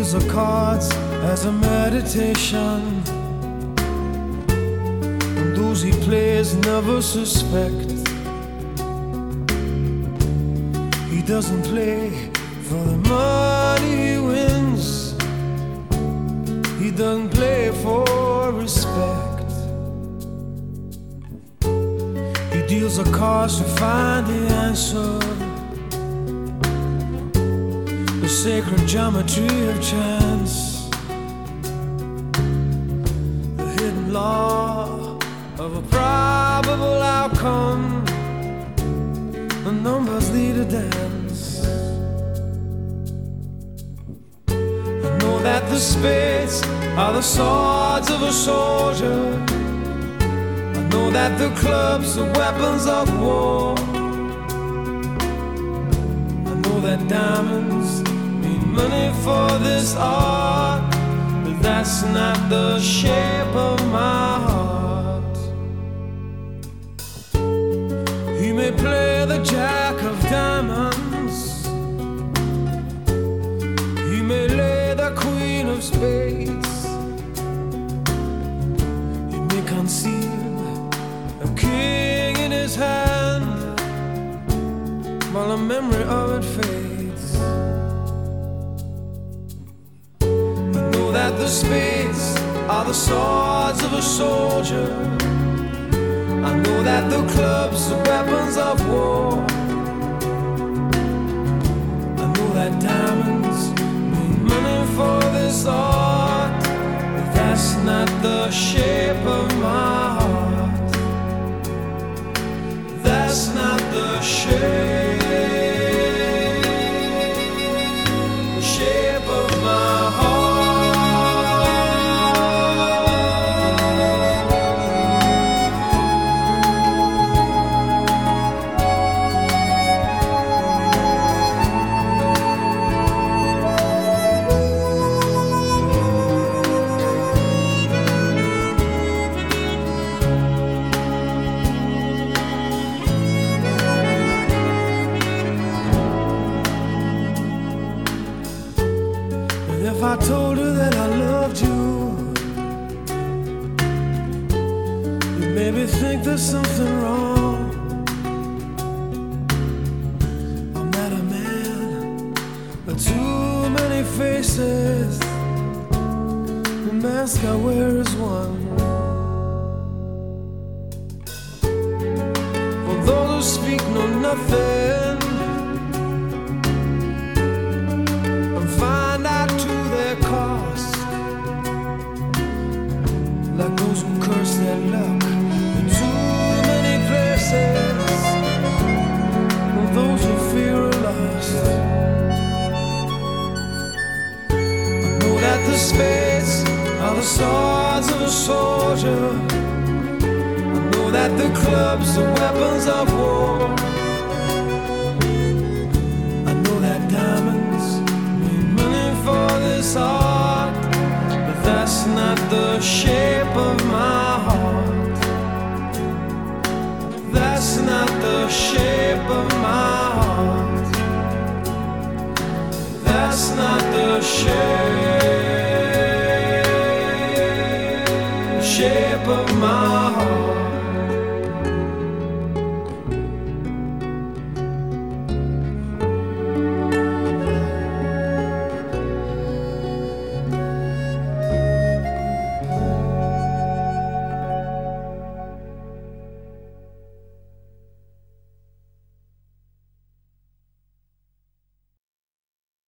deals the cards as a meditation, and those he plays never suspect. He doesn't play for the money he wins, he doesn't play for respect. He deals the cards to find the answer, the sacred geometry of chance, the hidden law of a probable outcome. The numbers lead a dance. I know that the spades are the swords of a soldier, I know that the clubs are weapons of war, I know that diamonds mean money for this art, but that's not the shape of my heart. He may play the jack of diamonds, he may lay the queen of spades, he may conceal a king in his hand while the memory of it fades. I know that the spades are the swords of a soldier, I know that the clubs are weapons of war, I know that diamonds mean money for this art, but that's not the shape of my heart. That's not the shape of my heart. If I told her that I loved you, you maybe think there's something wrong. I'm not a man with too many faces, the mask I wear is one. For those who speak know nothing and find out to their cost, like those who curse their luck in too many places, and those who fear are lost. I know that the spades are the swords of a soldier, I know that the clubs are weapons of war, I know that diamonds mean money for this art, but that's not the shape of my heart. That's not the shape of my heart. That's not the shape of my heart.